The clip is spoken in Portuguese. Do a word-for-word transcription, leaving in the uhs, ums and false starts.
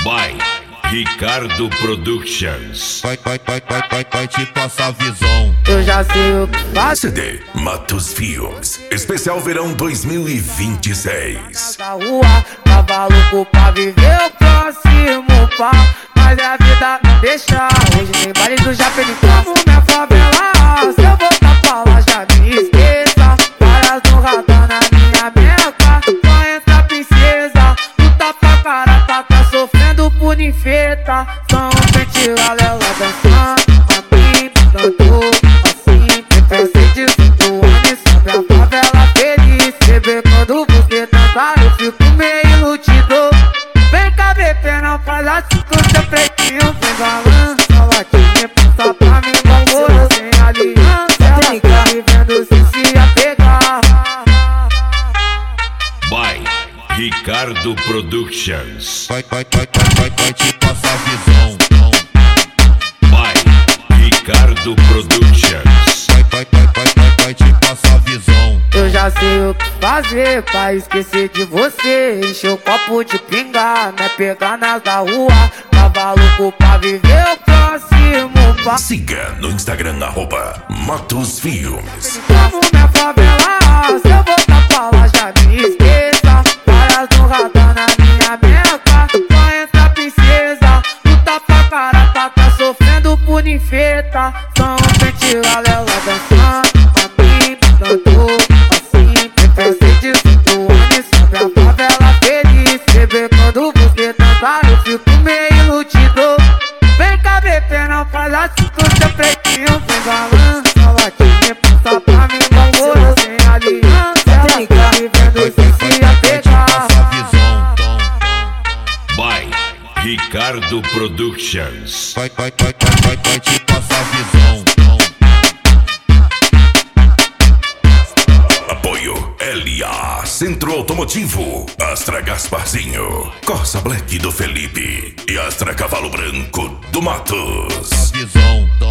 By Ricardo Productions. Vai, vai, vai, vai, vai, vai te passar visão. Eu já sei o que faço. C D Matos Filmes, especial verão dois mil e vinte e seis. Na rua, tava louco pra viver o próximo pá. Mas a vida não deixa. Hoje tem baile do Japelitão. Minha favela, se eu voltar pra lá já me esqueça. Várias no radar na minha meca. Só entra princesa. Luta pra cara, tá, tá sofrendo por ninfeta. São pente galera dançando. A mim, cantou assim. Pensei de cinco anos sobre a favela feliz. Bebê, quando você dança eu fico meio iludido. Vem cá, bebê, não faz assim com seu pretinho. Vem balança, latinha, passa pra mim, vamos sem aliança. Ela tá me vendo se se apegar. By Ricardo Productions. Vai, vai, vai, vai, vai, vai te passar visão. By Ricardo Productions. Vai, vai, vai, vai, vai, vai te passar visão. Eu já sei o que fazer pra esquecer de você. Encher o copo de pinga, né? Pegar nas da rua. Tava louco pra viver o próximo pá. Siga no Instagram, arroba Matos Filmes. Como minha favela, se eu voltar pra lá já me esqueça. Várias no radar na minha meca. Só entra princesa. Luta pra cara, tá, tá sofrendo por ninfeta. São pente galera dançando. A mim, cantou assim. Pensei de cinco anos sobre a favela feliz. Bebê, quando você dança eu fico meio iludido. Vem cá, bebê, não faz assim com seu pretinho. Vem balança, latinha, passa pra mim, vamos sem aliança. Ela tá me vendo sem se apegar. Passar visão. By Ricardo Productions. Vai, vai, vai, vai, vai, vai te passar visão. Apoio L A Centro Automotivo, Astra Gasparzinho, Corsa Black do Felipe e Astra Cavalo Branco do Matos. Visão.